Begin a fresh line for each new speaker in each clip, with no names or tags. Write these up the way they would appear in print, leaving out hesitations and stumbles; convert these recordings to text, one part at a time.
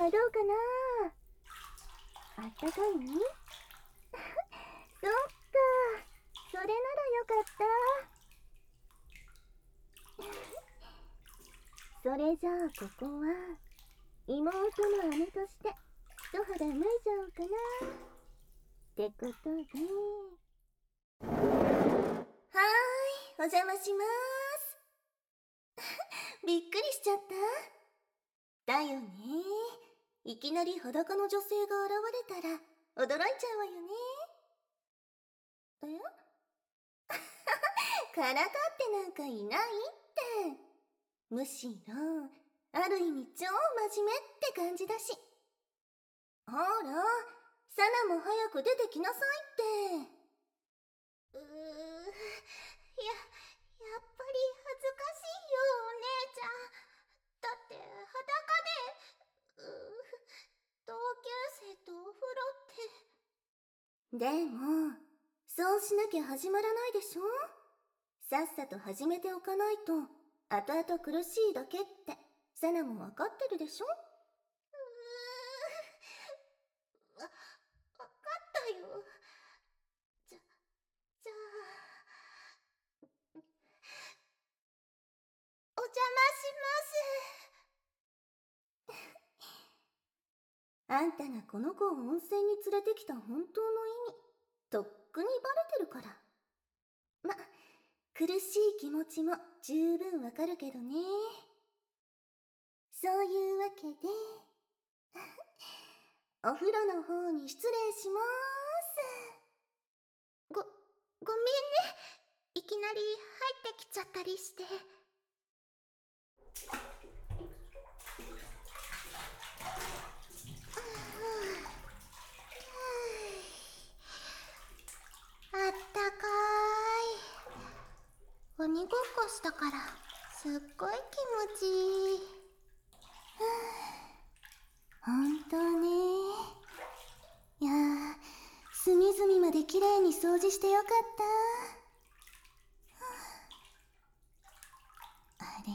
はどうかな。あったかいそっか、それならよかった。それじゃあここは妹の姉として一肌脱いじゃおうかなってことで。お邪魔しまーす。びっくりしちゃった。だよね。いきなり裸の女性が現れたら驚いちゃうわよね。からかってなんかいないって。むしろある意味超真面目って感じだし。ほら、サナも早く出てきなさいって。やっぱり恥ずかしいよ、お姉ちゃん。だって裸で、同級生とお風呂って。でも、そうしなきゃ始まらないでしょ。さっさと始めておかないと、後々苦しいだけって、サナもわかってるでしょ。わかったよ。じゃあ、お邪魔します。あんたがこの子を温泉に連れてきた本当の意味、とっくにバレてるから。ま、苦しい気持ちも十分わかるけどね。そういうわけでお風呂の方に失礼しまーす。ごめんね。いきなり入ってきちゃったりして。あったかーい。鬼ごっこしたからすっごい気持ちいい。ほんとね。いやー、隅々まできれいに掃除してよかった。あれ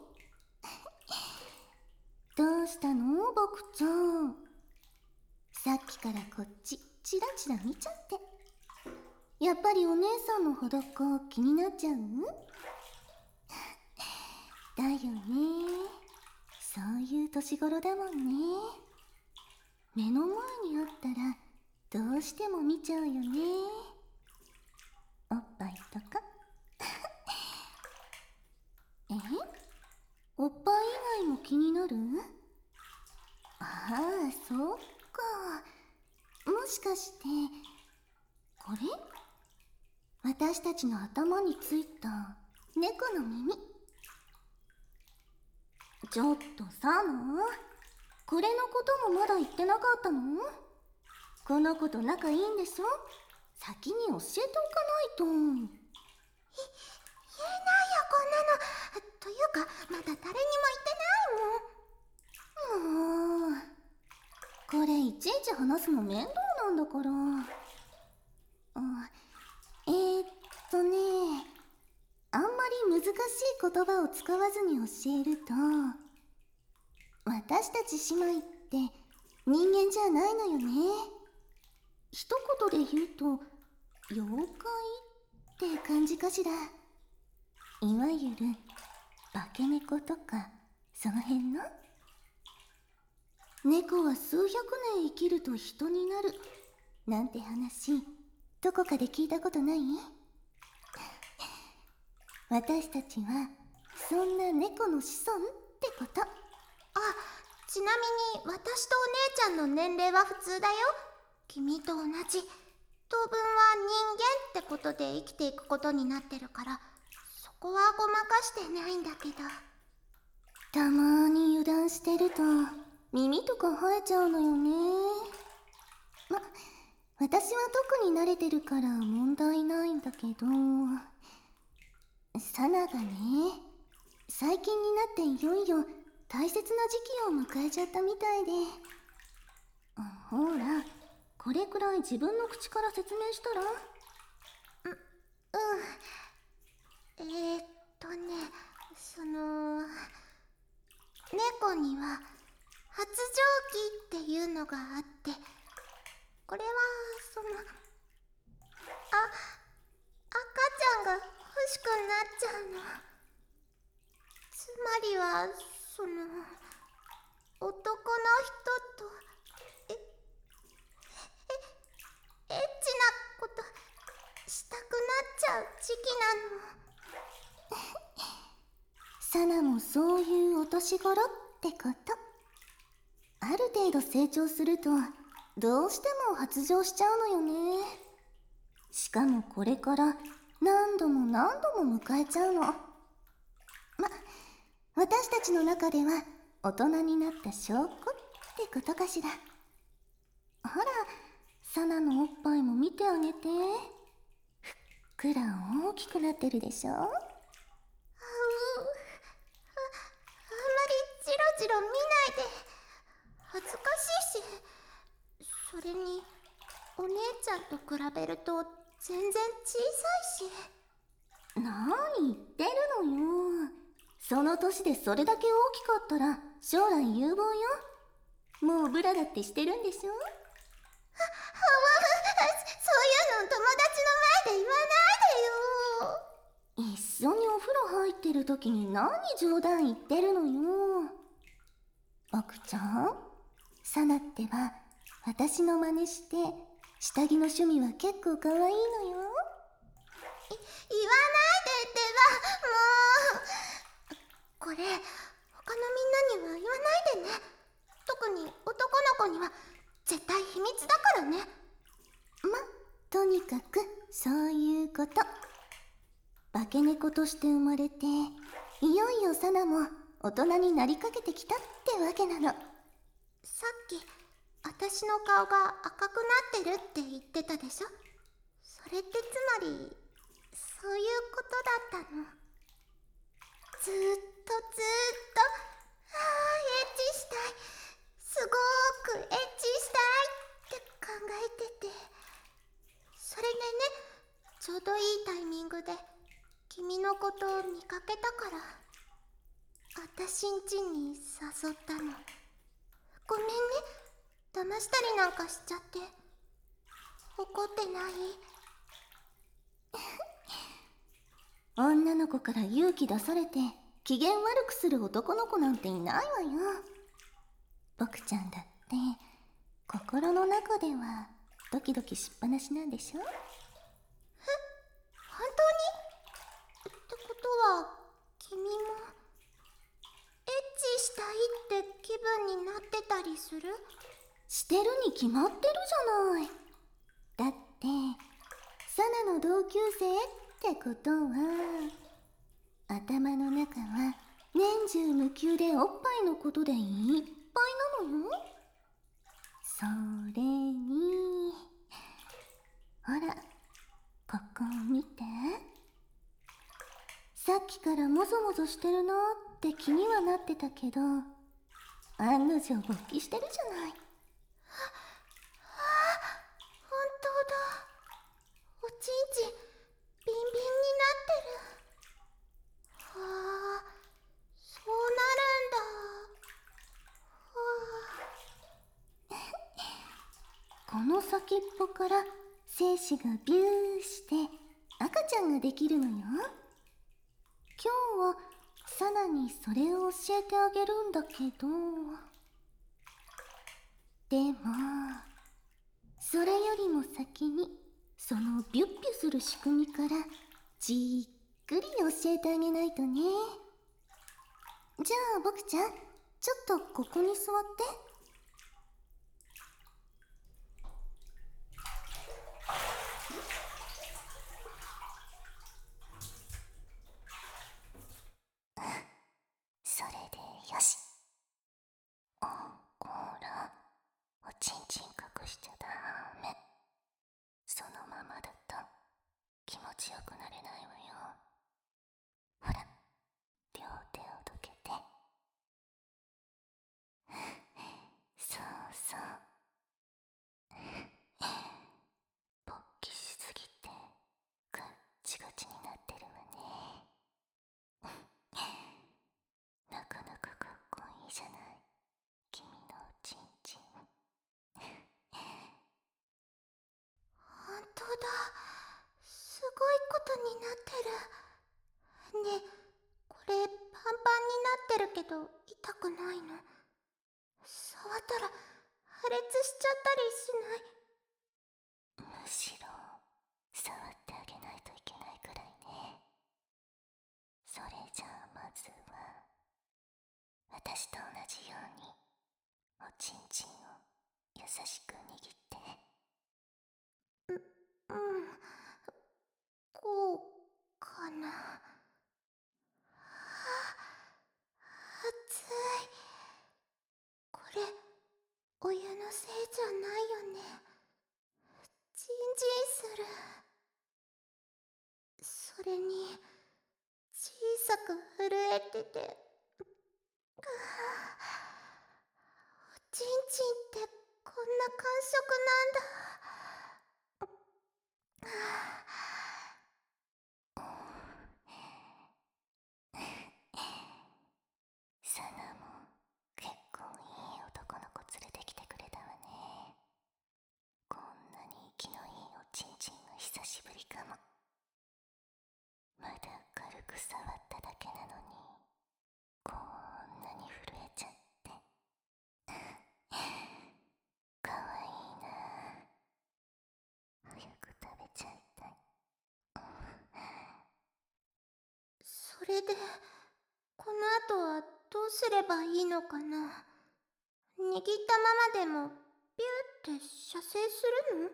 どうしたの、ボクちゃん。さっきからこっちチラチラ見ちゃって。やっぱりお姉さんの裸気になっちゃう？だよね。そういう年頃だもんね。目の前にあったらどうしても見ちゃうよね。おっぱいとかおっぱい以外も気になる？ああ、そっか。もしかしてこれ？私たちの頭についた猫の耳。ちょっとサナ、これのこともまだ言ってなかったの？この子と仲いいんでしょ？先に教えておかないと。言えないよ、こんなの。というか、まだ誰にも言ってないもん。もう、これいちいち話すの面倒なんだから。あんまり難しい言葉を使わずに教えると、私たち姉妹って人間じゃないのよね。一言で言うと妖怪って感じかしら。いわゆる化け猫とかその辺の。猫は数百年生きると人になるなんて話、どこかで聞いたことない？私たちはそんな猫の子孫ってこと。ちなみに私とお姉ちゃんの年齢は普通だよ。君と同じ。当分は人間ってことで生きていくことになってるから、そこはごまかしてないんだけど。たまーに油断してると耳とか生えちゃうのよね。私は特に慣れてるから問題ないんだけど、サナがね、最近になっていよいよ大切な時期を迎えちゃったみたいで。ほら、これくらい自分の口から説明したら？猫には発情期っていうのがあって、これは赤ちゃんが欲しくなっちゃうの。つまりは男の人とエッチなことしたくなっちゃう時期なの。サナもそういうお年頃ってこと。ある程度成長するとどうしても発情しちゃうのよね。しかもこれから何度も何度も迎えちゃうの。私たちの中では大人になった証拠ってことかしら。ほら、サナのおっぱいも見てあげて。ふっくら大きくなってるでしょ。あんまりジロジロ見ないで。恥ずかしいし、それにお姉ちゃんと比べると全然小さいし。何言ってるのよ。その年でそれだけ大きかったら将来有望よ。もうブラだってしてるんでしょ。そういうの友達の前で言わないでよ。一緒にお風呂入ってる時に何冗談言ってるのよ。僕ちゃん、サナってば私の真似して下着の趣味は結構可愛いのよ。言わないでってば、もう。これ他のみんなには言わないでね。特に男の子には絶対秘密だからね。とにかくそういうこと。化け猫として生まれて、いよいよサナも大人になりかけてきたってわけなの。さっき私の顔が赤くなってるって言ってたでしょ。それってつまりそういうことだったの。ずーっとエッチしたい、すごーくエッチしたいって考えてて、それでね、ちょうどいいタイミングで君のことを見かけたから私ん家に誘ったの。ごめんね、騙したりなんかしちゃって。怒ってない？女の子から勇気出されて機嫌悪くする男の子なんていないわよ。僕ちゃんだって心の中ではドキドキしっぱなしなんでしょ。本当に？ってことは君もエッチしたいって気分になってたりする？してるに決まってるじゃない。だってサナの同級生ってことは頭の中は年中無休でおっぱいのことでいっぱいなのよ。それにほら、ここ見て。さっきからもぞもぞしてるなって気にはなってたけど、案の定勃起してるじゃない。本当だ。おちんちんビンビンになってる。はあ、そうなるんだ。この先っぽから精子がビューして赤ちゃんができるのよ。今日はサナにそれを教えてあげるんだけど、でもそれよりも先にそのビュッビュする仕組みからじっくり教えてあげないとね。じゃあ僕ちゃん、ちょっとここに座って。それでよし。ほら、おちんちん隠しちゃダメ。そのままだと気持ちよくなれないわよ。ほら、両手をどけて。そうそう。勃起しすぎてガッチガチになってるわね。なかなかかっこいいじゃない、君の当だ。すごいことになってる。ねえ、これパンパンになってるけど痛くないの？触ったら破裂しちゃったりしない？むしろ触ってあげないといけないくらいね。それじゃあまずは私と同じようにおちんちんを優しく握って。こうかな。熱い。これお湯のせいじゃないよね。ジンジンする。それに小さく震えてて、おちんちんってこんな感触なんだ。サナも結構いい男の子連れてきてくれたわね。こんなに息のいいおちんちんは久しぶりかも。まだ軽く触っただけなのにこんなに震えちゃって。かわいいな。早く食べちゃいたい。それでこの後はどうすればいいのかな。握ったままでもピューって射精するの？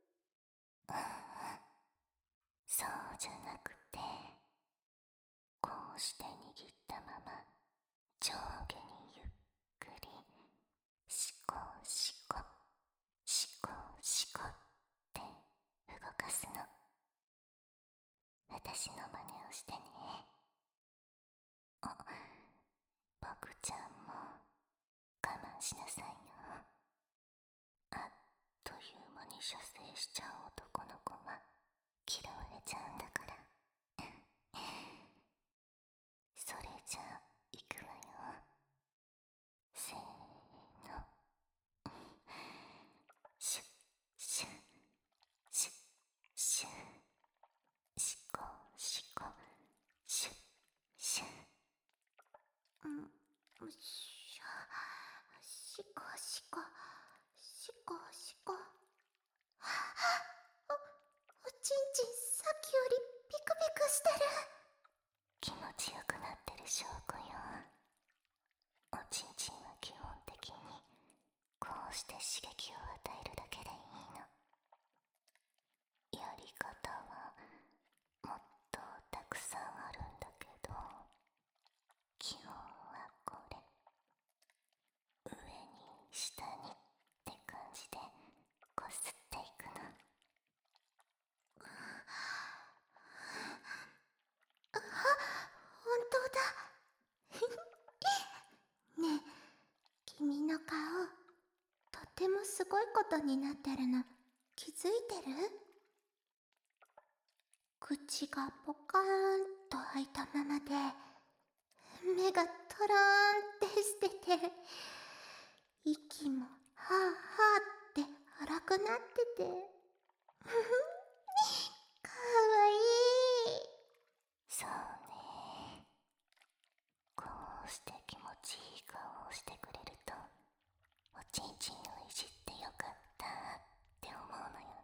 そうじゃなくて、こうして握ったまま上下にゆっくりシコシコシコシコって動かすの。私の真似をしてね。僕ちゃんも我慢しなさいよ。あっという間に射精しちゃう男の子は嫌われちゃうんだから。それじゃあいくわよ。せーの。シュッシュッシュッシュッシコシコシュッシュッ。しシコシコシコシコ。おちんちんさっきよりピクピクしてる。気持ちよくなってる証拠よ。おちんちんは基本的にこうして刺激を与えるだけでいいの。やり方はもっとたくさんあるんだけど、基本はこれ。上に下にって感じでこすっていくの。本当だ。ねえ、君の顔とってもすごいことになってるの気づいてる？口がポカーンと開いたままで、目がトローンってしてて、息もはあはあって荒くなってて、かわいい。そうね。こうして気持ちいい顔をしてくれると、おちんちんをいじってよかったって思うのよ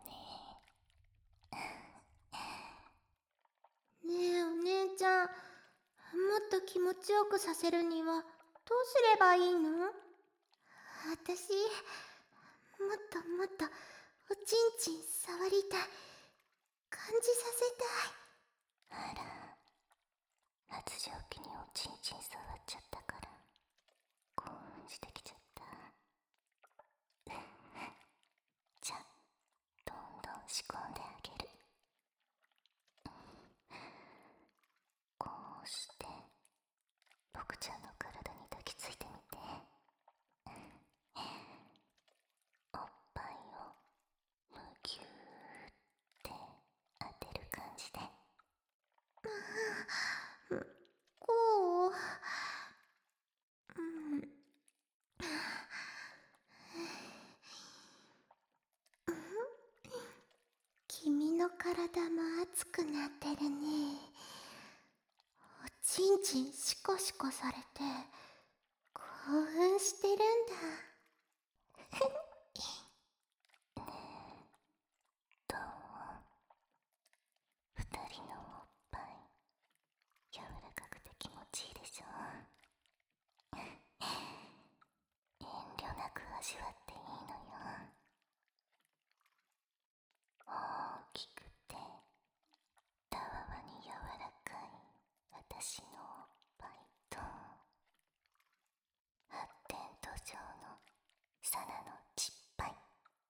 ね。ねえお姉ちゃん、もっと気持ちよくさせるにはどうすればいいの？私もっともっとおちんちん触りたい、感じさせたい。あら、発情期におちんちん触っちゃったから興奮してきちゃった。じゃあどんどん仕込んであげる。こうして僕ちゃんの体に抱きついてみて。おっぱいをむぎゅーって当てる感じで。こう、君体も熱くなってるね。おちんちんシコシコされて興奮してるんだ。
どう？二人のおっぱい柔らかくて気持ちいいでしょ。遠慮なく味わっていいのよ。大きくてたわわに柔らかい私のおっぱいと、発展途上のサナのちっぱい。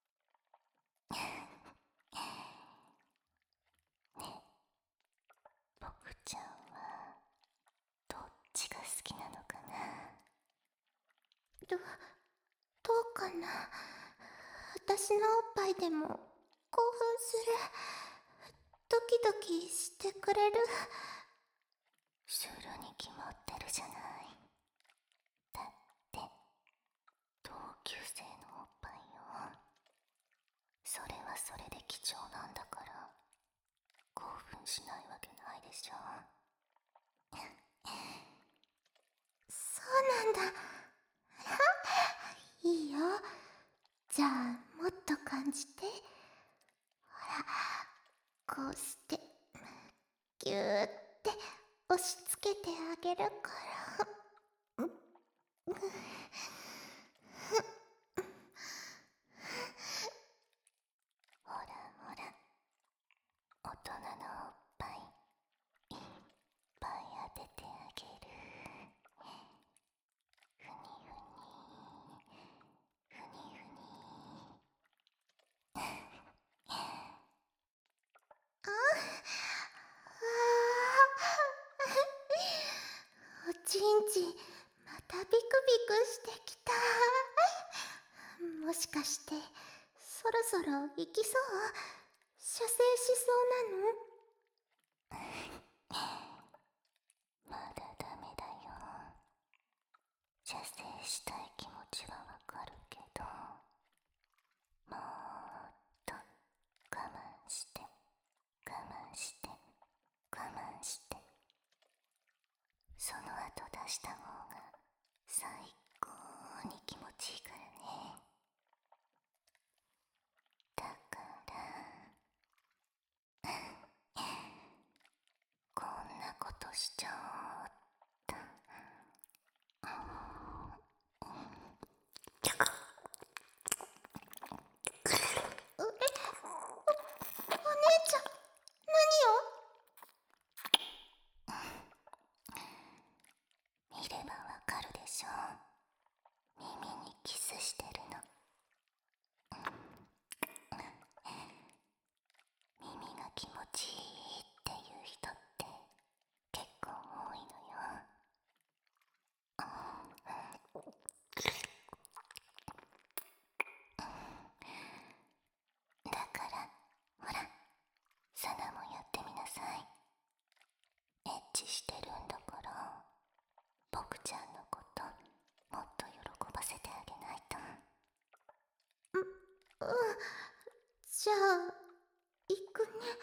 ね、僕ちゃんはどっちが好きなのかな。
どうかな。私のおっぱいでも興奮する。ドキドキしてくれる。
するに決まってるじゃない。だって同級生のおっぱいよ。それはそれで貴重なんだから興奮しないわけないでしょ。
そうなんだ。いいよ。じゃあもっと感じて。ほら、こうしてぎゅーって押し付けてあげるから。
ほらほら、大人のおっぱいいっぱい当ててあげる。ふにふにふにふに。
おちんちんまたビクビクしてきた。もしかしてそろそろ行きそう？射精しそうなの？
まだダメだよ。射精したい気持ちはわかるけど、もっと我慢して我慢して我慢して、その後出した方が最高に気持ちいいからね。だからこんなことしちゃおうっと。
お姉ちゃん、何
見ればわかるでしょ。耳にキスしてるの。耳が気持ちいいっていう人って結構多いのよ。だからほら、サナもやってみなさい。エッチしてるんだから、僕ちゃんのこともっと喜ばせてあげないと。
じゃあ行くね。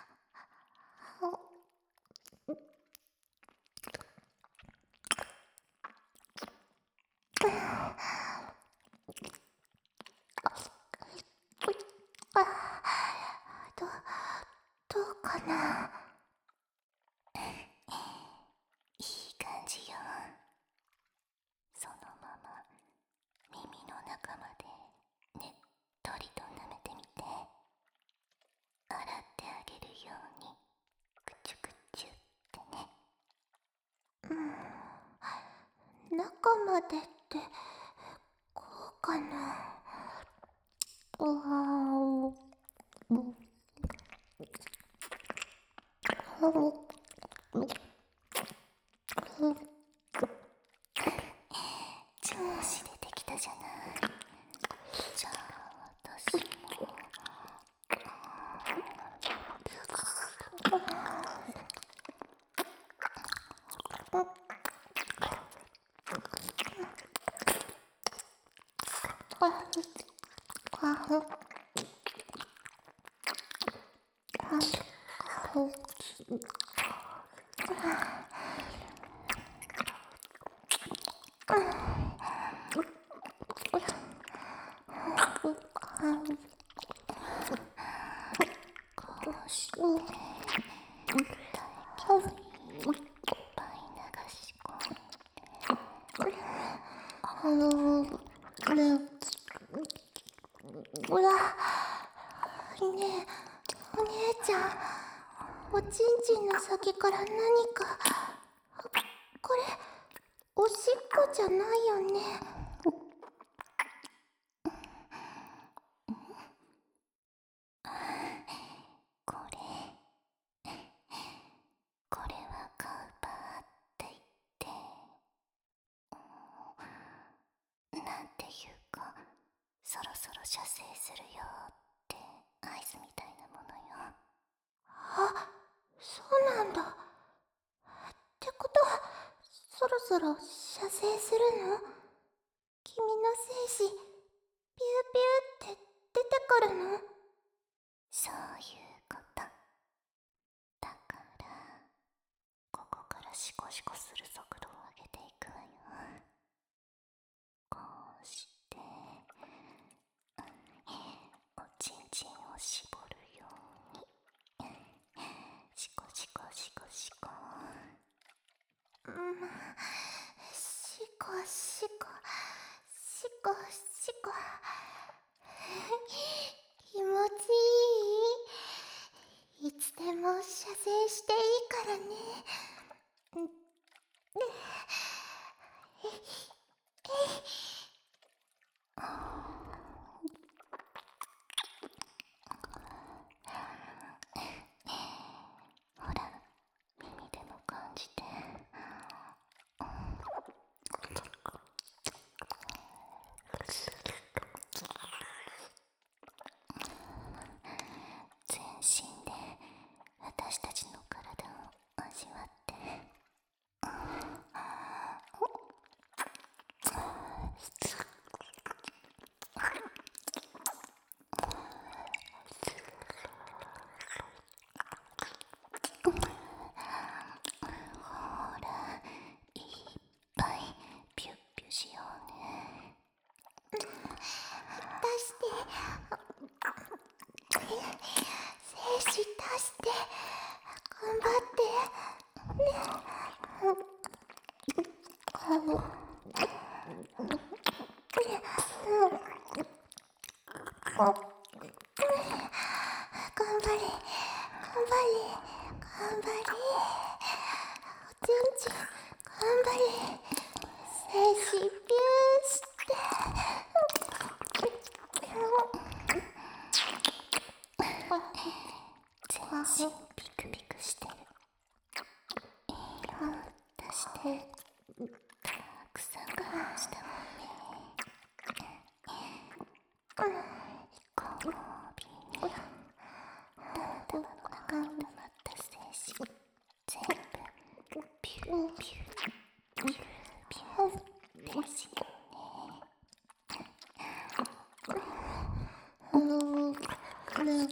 どどうかな。
いい感じよ。そのまま耳の中までねっとりと舐めてみて。洗ってあげるようにくちゅくちゅってね。
中までってこうかな。うわー
調子出てきたじゃない。じゃあ私もして唾液をいっぱい流し込んで、うわ、ねえ、お姉ちゃん、おちんちんの先から何か、これ、おしっこじゃないよね。これはカウパーって言って、なんていうか、そろそろ射精するよって合図みたいなものよ。あ、そうなんだ。ってことは、そろそろ射精するの？君の精子、ピューピューって出てくるの？そういうこと。だから、ここからシコシコする速度を上げていくわよ。こうして、おちんちんを絞るように、シコシコシコシコ。シコシコシコシコ。気持ちいい？いつでも射精していいからね。ほら、耳でも感じて。全身で私たちの体を味わって。ほら、いっぱいピュッピュしようね。出して、精子出して、頑張ってね。頑張れ、頑張れ、頑張れ。おちんちん、頑張れ。精子ピューして。全身ピクピクしてる。栄養出してたくさん我慢したもんね。ご褒美に玉々の中に溜まった精子全部ピューピューピューピューですよね。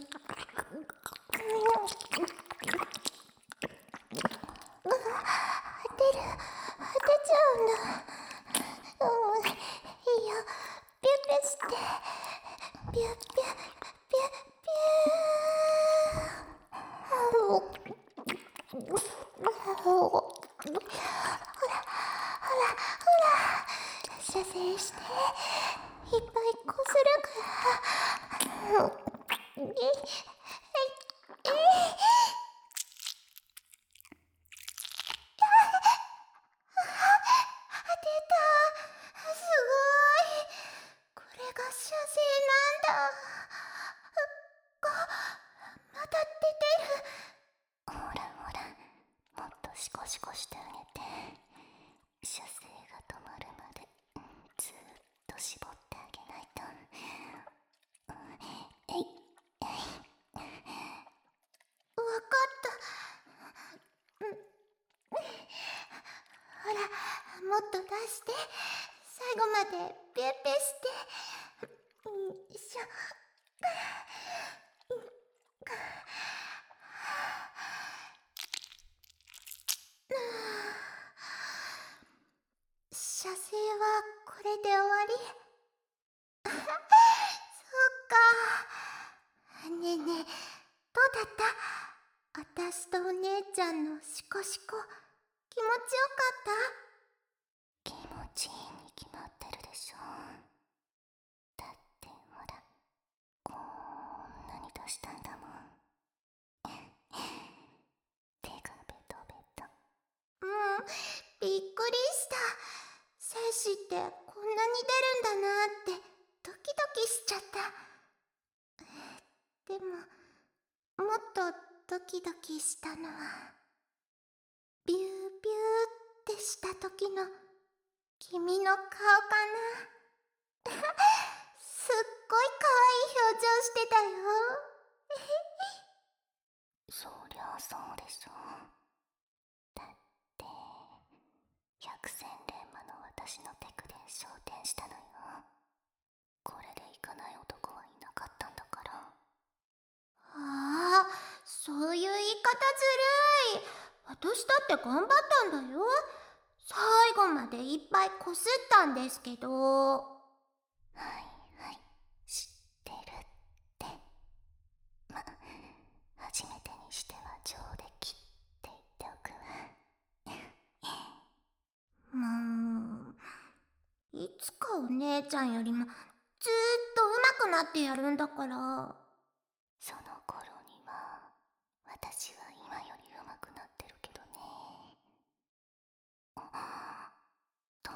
当てちゃうんだ。いいよ、ピュッピュして、ピュッピュッピュッピュー。ほら、射精して、いっぱいこするから。すごい。これが射精なんだ。また出てる。ほらほら、もっとシコシコしてあげて。射精が止まるまでずっと絞ってあげないと。わかった。ほら、もっと出して、最後までピュッピュして。よいしょ。
れで終わり。そっか。ねえねえ、どうだった？あたしとお姉ちゃんのシコシコ、気持ちよか
気持ちいいに決まってるでしょ。だってほら、こんなに出したんだもん。手がベトベト。
った？びっくりした。精子ってこんなに出るんだなってドキドキしちゃった。でも、もっとドキドキしたのは、ビュービューってした時の君の顔かな。すっごい可愛い表情してたよ。
そりゃそうでしょ。だって百戦錬磨の私のテクで昇天したのよ。これでいかない男はいなかったんだから。
ああ、そういう言い方ずるい。私だって頑張ったんだよ。最後までいっぱいこすったんですけど。
はいはい、知ってるって。ま、初めてにしては上出来って言っておくわ。
いつかお姉ちゃんよりもずーっと上手くなってやるんだから。
その頃には私は今より上手くなってるけどね。と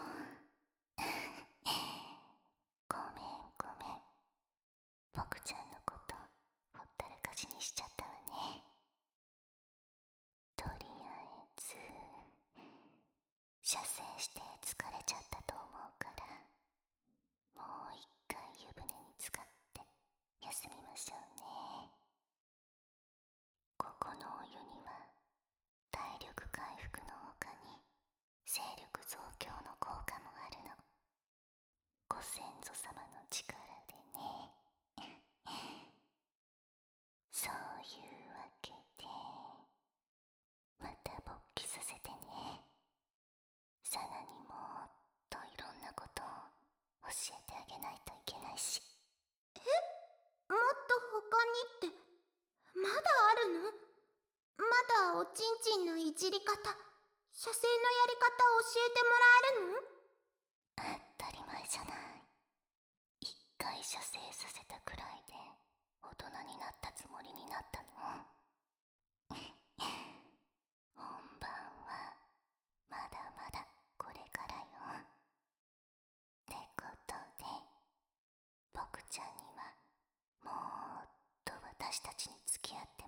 ごめんごめん、僕ちゃんのことほったらかしにしちゃったわね。とりあえず射精して疲れちゃったと思うから、もう一回湯船に浸かって休みましょうね。ここのお湯には体力回復の他に勢力増強の効果もあるの。ご先祖様の力でね。そういうわけで、また勃起させてね。サナにもっといろんなことを教えてあげないといけないし。
もっと他にって、まだあるの？まだおちんちんのいじり方、射精のやり方教えてもらえるの？
当たり前じゃない。一回射精させたくらいで大人になったつもりになったの？本番はまだまだこれからよ。ってことで、僕ちゃんにはもっと私たちに付き合って